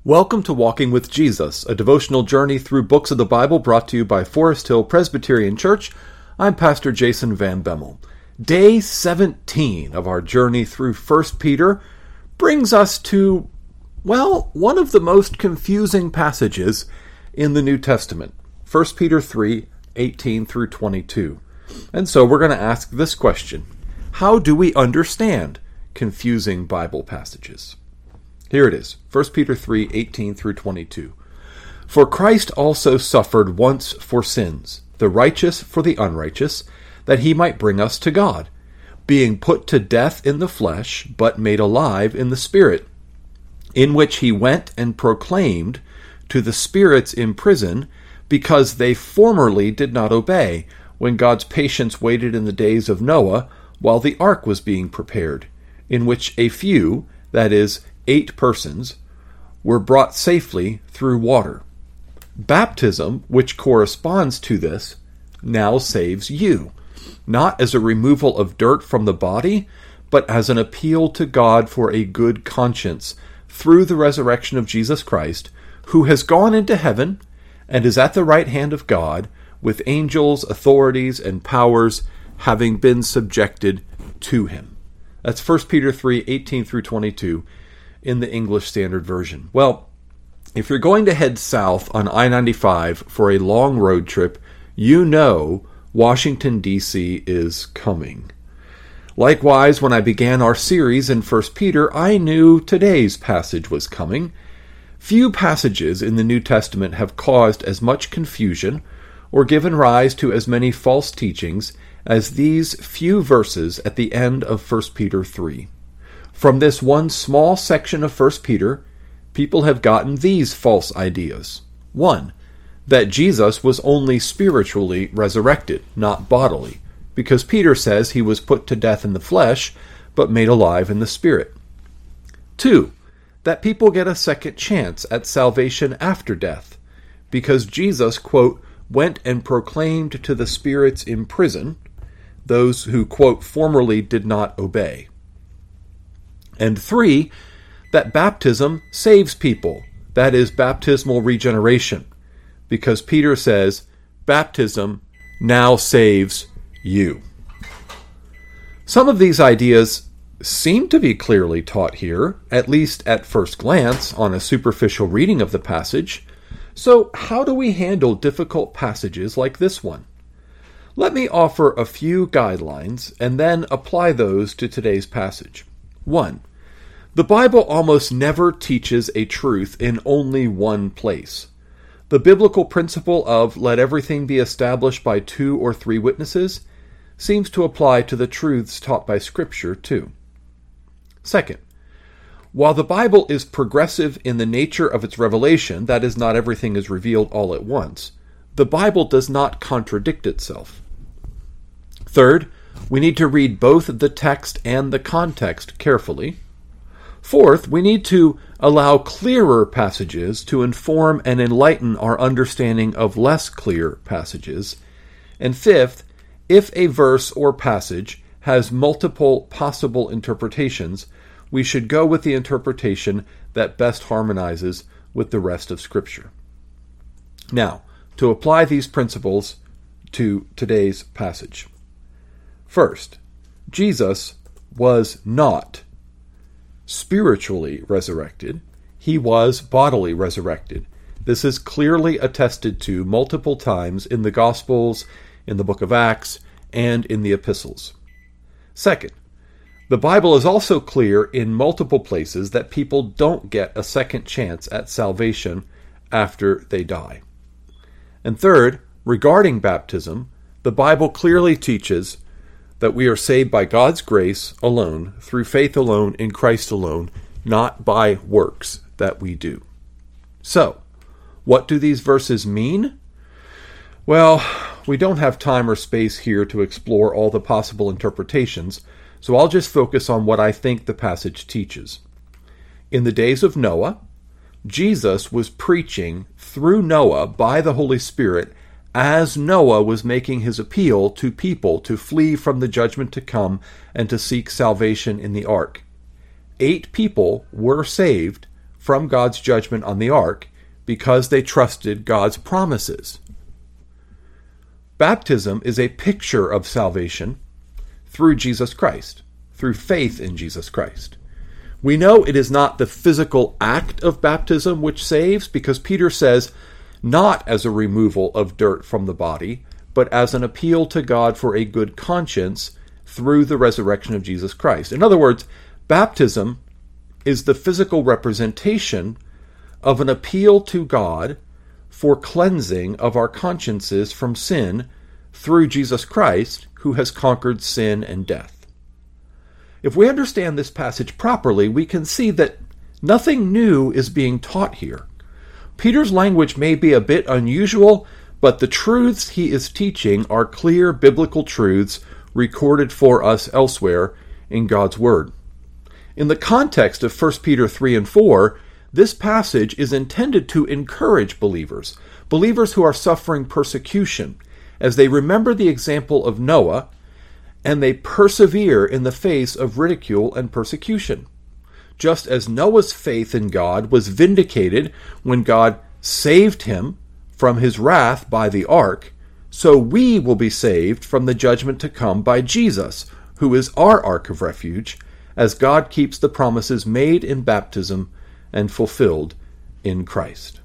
Welcome to Walking with Jesus, a devotional journey through books of the Bible brought to you by Forest Hill Presbyterian Church. I'm Pastor Jason Van Bemmel. Day 17 of our journey through 1 Peter brings us to, one of the most confusing passages in the New Testament, 1 Peter 3:18 through 22. And so we're going to ask this question: how do we understand confusing Bible passages? Here it is, 1 Peter 3:18 through 22. For Christ also suffered once for sins, the righteous for the unrighteous, that he might bring us to God, being put to death in the flesh, but made alive in the Spirit, in which he went and proclaimed to the spirits in prison, because they formerly did not obey, when God's patience waited in the days of Noah, while the ark was being prepared, in which a few, that is, 8 persons, were brought safely through water. Baptism, which corresponds to this, now saves you, not as a removal of dirt from the body, but as an appeal to God for a good conscience through the resurrection of Jesus Christ, who has gone into heaven and is at the right hand of God, with angels, authorities, and powers having been subjected to him. That's 1 Peter 3:18 through 22 in the English Standard Version. Well, if you're going to head south on I-95 for a long road trip, you know Washington, D.C. is coming. Likewise, when I began our series in 1 Peter, I knew today's passage was coming. Few passages in the New Testament have caused as much confusion or given rise to as many false teachings as these few verses at the end of 1 Peter 3. From this one small section of 1 Peter, people have gotten these false ideas. 1. That Jesus was only spiritually resurrected, not bodily, because Peter says he was put to death in the flesh, but made alive in the Spirit. 2. That people get a second chance at salvation after death, because Jesus, quote, went and proclaimed to the spirits in prison, those who, quote, formerly did not obey. And 3, that baptism saves people, that is, baptismal regeneration, because Peter says, baptism now saves you. Some of these ideas seem to be clearly taught here, at least at first glance, on a superficial reading of the passage. So how do we handle difficult passages like this one? Let me offer a few guidelines and then apply those to today's passage. 1. The Bible almost never teaches a truth in only one place. The biblical principle of let everything be established by 2 or 3 witnesses seems to apply to the truths taught by Scripture too. 2. While the Bible is progressive in the nature of its revelation, that is, not everything is revealed all at once, the Bible does not contradict itself. 3, we need to read both the text and the context carefully. 4, we need to allow clearer passages to inform and enlighten our understanding of less clear passages. And 5, if a verse or passage has multiple possible interpretations, we should go with the interpretation that best harmonizes with the rest of Scripture. Now, to apply these principles to today's passage. First, Jesus was not spiritually resurrected. He was bodily resurrected. This is clearly attested to multiple times in the Gospels, in the book of Acts, and in the epistles. Second, the Bible is also clear in multiple places that people don't get a second chance at salvation after they die. And third, regarding baptism, the Bible clearly teaches that we are saved by God's grace alone, through faith alone, in Christ alone, not by works that we do. So, what do these verses mean? Well, we don't have time or space here to explore all the possible interpretations, so I'll just focus on what I think the passage teaches. In the days of Noah, Jesus was preaching through Noah by the Holy Spirit as Noah was making his appeal to people to flee from the judgment to come and to seek salvation in the ark. 8 people were saved from God's judgment on the ark because they trusted God's promises. Baptism is a picture of salvation through Jesus Christ, through faith in Jesus Christ. We know it is not the physical act of baptism which saves, because Peter says, not as a removal of dirt from the body, but as an appeal to God for a good conscience through the resurrection of Jesus Christ. In other words, baptism is the physical representation of an appeal to God for cleansing of our consciences from sin through Jesus Christ, who has conquered sin and death. If we understand this passage properly, we can see that nothing new is being taught here. Peter's language may be a bit unusual, but the truths he is teaching are clear biblical truths recorded for us elsewhere in God's Word. In the context of 1 Peter 3 and 4, this passage is intended to encourage believers who are suffering persecution, as they remember the example of Noah, and they persevere in the face of ridicule and persecution. Just as Noah's faith in God was vindicated when God saved him from his wrath by the ark, so we will be saved from the judgment to come by Jesus, who is our ark of refuge, as God keeps the promises made in baptism and fulfilled in Christ.